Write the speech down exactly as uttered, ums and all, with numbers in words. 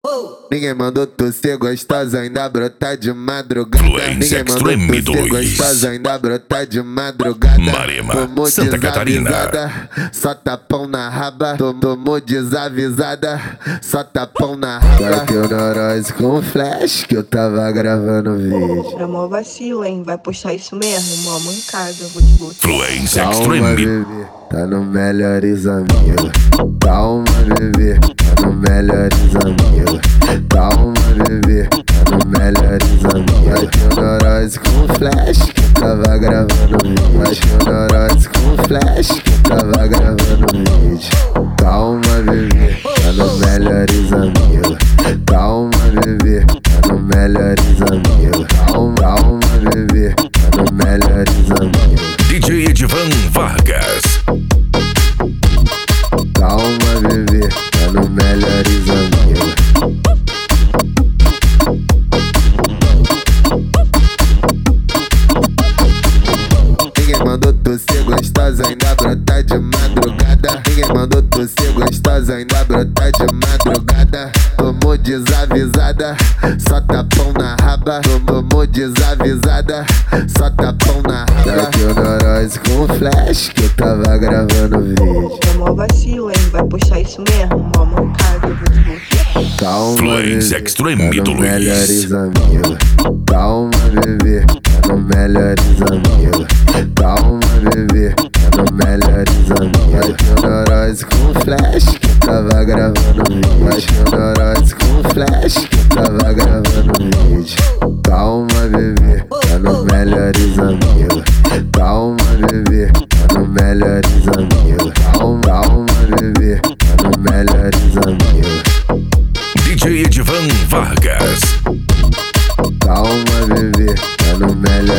Ninguém mandou tu ser gostosa, ainda brotar de madrugada. Fluência Ninguém mandou Extreme tu ser dois. gostosa, ainda brotar de madrugada. Marema, Tomou Santa Catarina. desavisada, só tapão na raba. Tom- Tomou desavisada, só tapão na raba. Bateu neurose com flash que eu tava gravando vídeo. É mó vacilo, hein? Vai puxar isso mesmo, mó mancada, eu vou te botar. Fluência Calma, Extreme. bebê, tá no melhores amigos. Calma, bebê, tá no melhores amigos. Calma, bebê, tá no melhores amigos. Bateu neurose com flash que eu tava gravando vídeo. Bateu neurose com flash que eu tava gravando vídeo. Calma, bebê, tá no melhores amigos. Calma, bebê, tá no melhores amigos. Calma, calma, bebê, tá no melhores amigos. D J Edivan Vargas. Calma, bebê, tá no melhores amigos. Ninguém mandou tu ser gostosa, ainda brotar de madrugada. Ninguém mandou tu ser gostosa, ainda brotar de madrugada. Tomou desavisada, só tapão na raba. Tomou desavisada, só tapão na raba. Bateu neurose com flash que eu tava gravando vídeo. É mó vacilo, hein? Vai puxar isso mesmo, mó mancada, eu vou te botar. Calma, Fluência bebê, Extreme tá do no Luiz. melhores amigos. Calma, bebê, tá no melhores amigos. Calma, bebê, tá no melhores amigos. Bateu neurose com flash que eu tava gravando vídeo. Bateu neurose com flash que eu tava gravando vídeo. Calma, bebê, tá no melhores amigos. Calma, bebê, tá no melhores amigos. Calma, calma, bebê, tá no melhores amigos. D J Edivan Vargas. Calma, bebê, tá no melhor